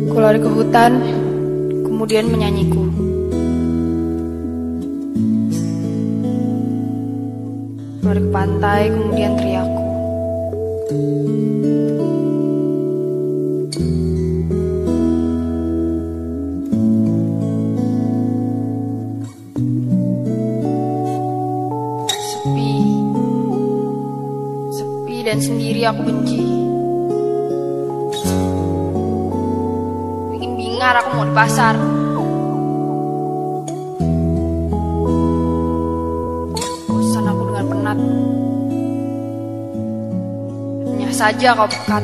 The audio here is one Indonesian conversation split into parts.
Ku lari ke hutan, kemudian menyanyiku. Ku lari ke pantai, kemudian teriakku. Sepi dan sendiri aku benci. Aku mau di pasar. Bosan aku dengan penat. Hanya saja kau pekat.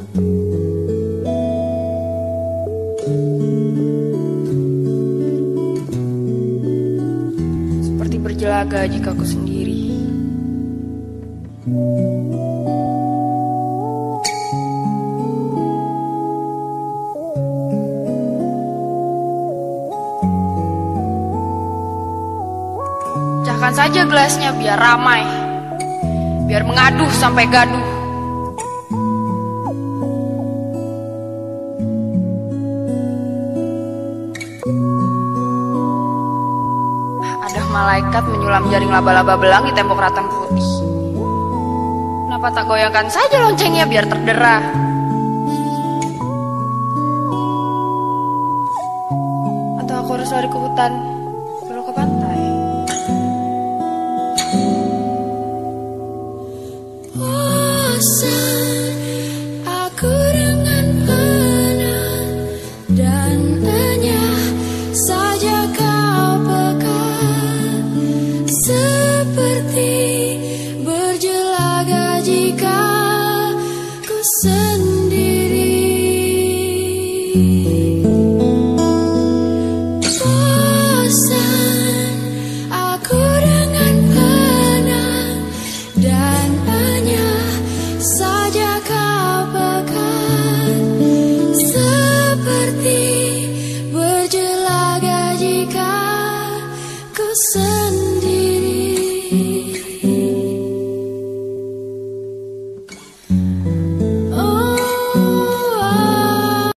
Seperti berjelaga jika aku sendiri. Pecahkan saja gelasnya biar ramai, biar mengaduh sampai gaduh. Ada malaikat menyulam jaring laba-laba belang di tembok ratang putih. Kenapa tak goyangkan saja loncengnya biar terdera? Atau aku harus lari ke hutan, lalu ke pantai? Aku dengan penat dan hanya saja kau pekat, seperti berjelaga jika ku sendiri. Bosan aku dengan penat dan hanya saja kau pekat, seperti berjelaga jika ku